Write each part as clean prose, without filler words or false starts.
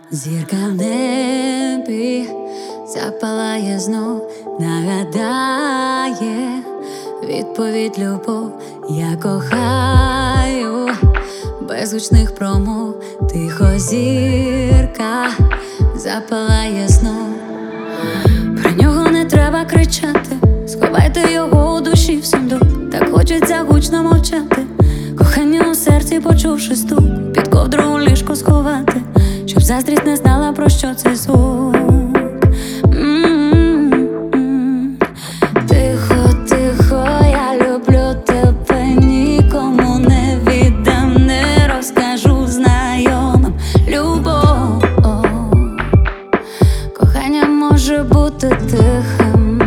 Зірка в небі запалає знов, нагадає відповідь любов. Я кохаю без гучних промов. Тихо зірка запалає знов. Про нього не треба кричати, сховайте його у душі в сундук. Так хочеться гучно мовчати, кохання у серці, почувши стук, під ковдру у ліжко сховати, щоб заздрість не знала, про що цей звук. Тихо, тихо, я люблю тебе, нікому не віддам, не розкажу знайомим. Любов, кохання може бути тихим.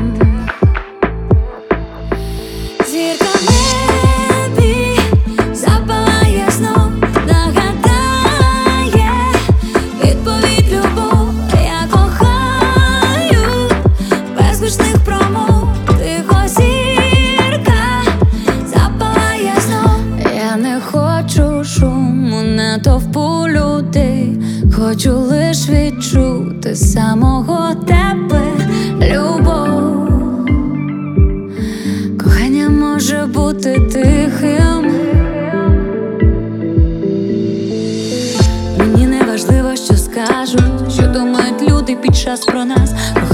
Зірка в небі запалає знов, нагадає відповідь любов. Я кохаю без гучних промов. Тихо зірка запалає знов. Я не хочу шуму, натовпу людей, хочу лиш відчути самого тебе. Любов, кохання може бути тихим. Мені не важливо, що скажуть, що думають люди під час про нас.